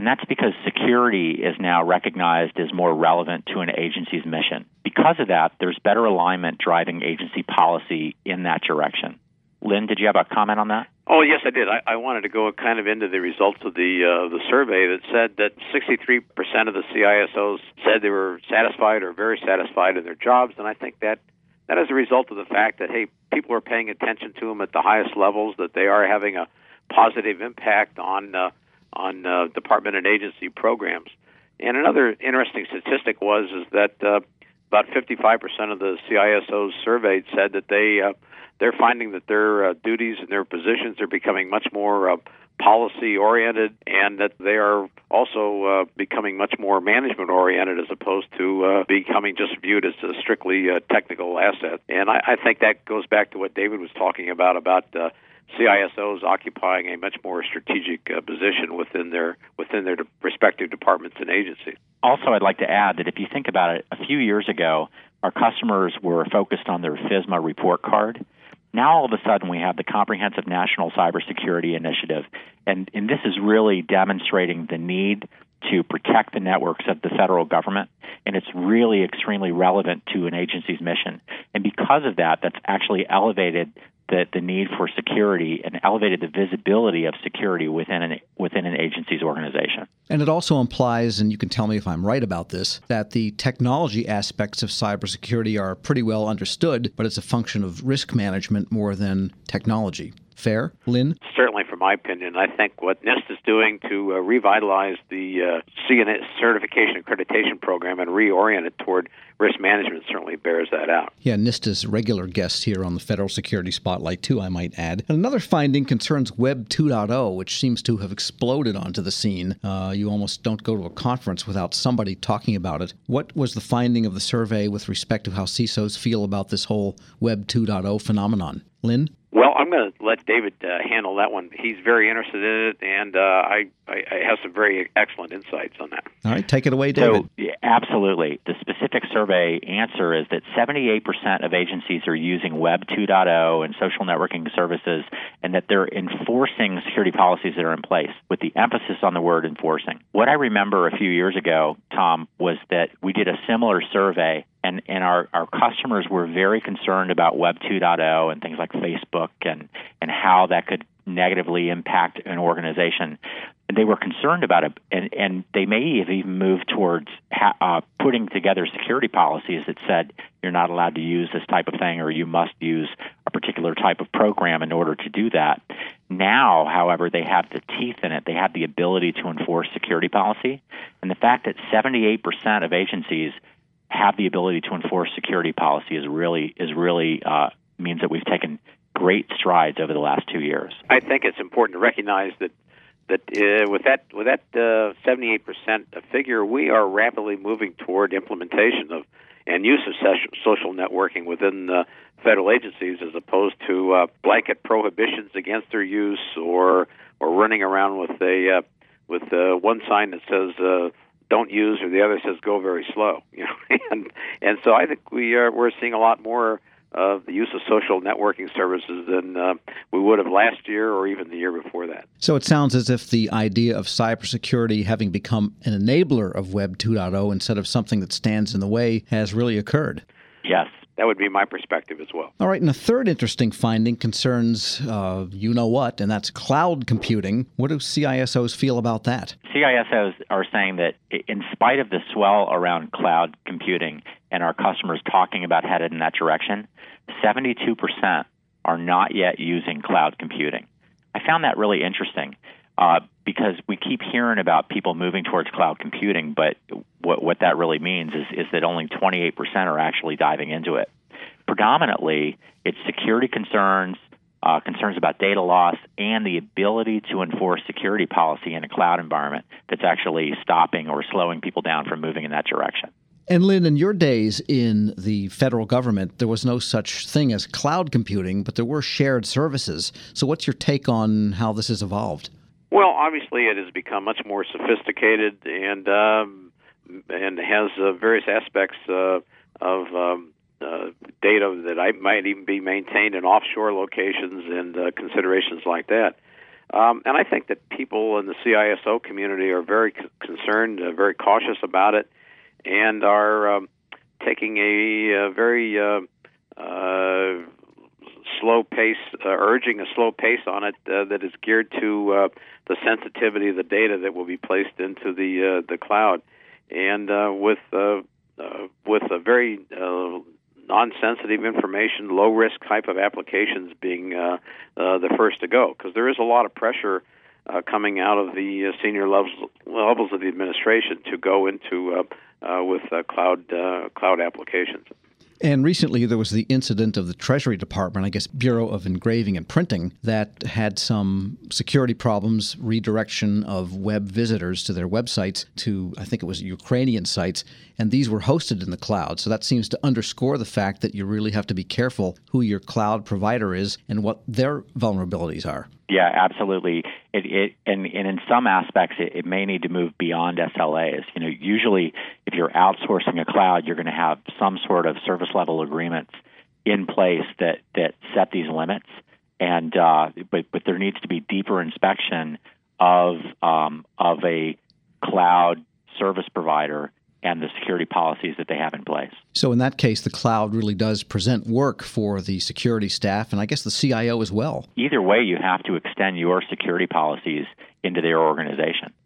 And that's because security is now recognized as more relevant to an agency's mission. Because of that, there's better alignment driving agency policy in that direction. Lynn, did you have a comment on that? Oh, yes, I did. I wanted to go kind of into the results of the survey that said that 63% of the CISOs said they were satisfied or very satisfied in their jobs, and I think that is a result of the fact that, hey, people are paying attention to them at the highest levels, that they are having a positive impact on department and agency programs. And another interesting statistic was that about 55% of the CISOs surveyed said that they're finding that their duties and their positions are becoming much more policy-oriented, and that they are also becoming much more management-oriented as opposed to becoming just viewed as a strictly technical asset. And I think that goes back to what David was talking about CISOs occupying a much more strategic position within their respective departments and agencies. Also, I'd like to add that if you think about it, a few years ago, our customers were focused on their FISMA report card. Now, all of a sudden, we have the Comprehensive National Cybersecurity Initiative, and this is really demonstrating the need to protect the networks of the federal government, and it's really extremely relevant to an agency's mission. And because of that, that's actually elevated the need for security and elevated the visibility of security within an agency's organization. And it also implies, and you can tell me if I'm right about this, that the technology aspects of cybersecurity are pretty well understood, but it's a function of risk management more than technology. Fair? Lynn? Certainly, from my opinion, I think what NIST is doing to revitalize the CNA certification accreditation program and reorient it toward risk management certainly bears that out. Yeah, NIST is a regular guest here on the Federal Security Spotlight, too, I might add. And another finding concerns Web 2.0, which seems to have exploded onto the scene. You almost don't go to a conference without somebody talking about it. What was the finding of the survey with respect to how CISOs feel about this whole Web 2.0 phenomenon? Lynn? Well, I'm going to let David handle that one. He's very interested in it, and I have some very excellent insights on that. All right, take it away, David. So, yeah, absolutely. The specific survey answer is that 78% of agencies are using Web 2.0 and social networking services, and that they're enforcing security policies that are in place, with the emphasis on the word enforcing. What I remember a few years ago, Tom, was that we did a similar survey, and our customers were very concerned about Web 2.0 and things like Facebook and how that could negatively impact an organization. And they were concerned about it, and they may have even moved towards putting together security policies that said you're not allowed to use this type of thing, or you must use a particular type of program in order to do that. Now, however, they have the teeth in it. They have the ability to enforce security policy. And the fact that 78% of agencies have the ability to enforce security policy is really means that we've taken great strides over the last 2 years. I think it's important to recognize that with that 78% figure, we are rapidly moving toward implementation of and use of social networking within federal agencies, as opposed to blanket prohibitions against their use, or running around with one sign that says don't use, or the other says go very slow. And so I think we're seeing a lot more of the use of social networking services than we would have last year or even the year before that. So it sounds as if the idea of cybersecurity having become an enabler of Web 2.0 instead of something that stands in the way has really occurred. Yes. That would be my perspective as well. All right, and a third interesting finding concerns you-know-what, and that's cloud computing. What do CISOs feel about that? CISOs are saying that in spite of the swell around cloud computing and our customers talking about headed in that direction, 72% are not yet using cloud computing. I found that really interesting because we keep hearing about people moving towards cloud computing, but what that really means is that only 28% are actually diving into it. Predominantly, it's security concerns, concerns about data loss, and the ability to enforce security policy in a cloud environment that's actually stopping or slowing people down from moving in that direction. And Lynn, in your days in the federal government, there was no such thing as cloud computing, but there were shared services. So what's your take on how this has evolved? Well, obviously it has become much more sophisticated and has various aspects of data that might even be maintained in offshore locations and considerations like that. And I think that people in the CISO community are very concerned, very cautious about it, and are taking a very slow pace, urging a slow pace on it that is geared to the sensitivity of the data that will be placed into the cloud, and with a very non-sensitive information, low-risk type of applications being the first to go, because there is a lot of pressure coming out of the senior levels of the administration to go into with cloud applications. And recently there was the incident of the Treasury Department, I guess Bureau of Engraving and Printing, that had some security problems, redirection of web visitors to their websites to, I think it was Ukrainian sites, and these were hosted in the cloud. So that seems to underscore the fact that you really have to be careful who your cloud provider is and what their vulnerabilities are. Yeah, absolutely. And in some aspects, it may need to move beyond SLAs. Usually, if you're outsourcing a cloud, you're going to have some sort of service level agreements in place that set these limits. And but there needs to be deeper inspection of a cloud service provider and the security policies that they have in place. So in that case, the cloud really does present work for the security staff and I guess the CIO as well. Either way, you have to extend your security policies into their organization.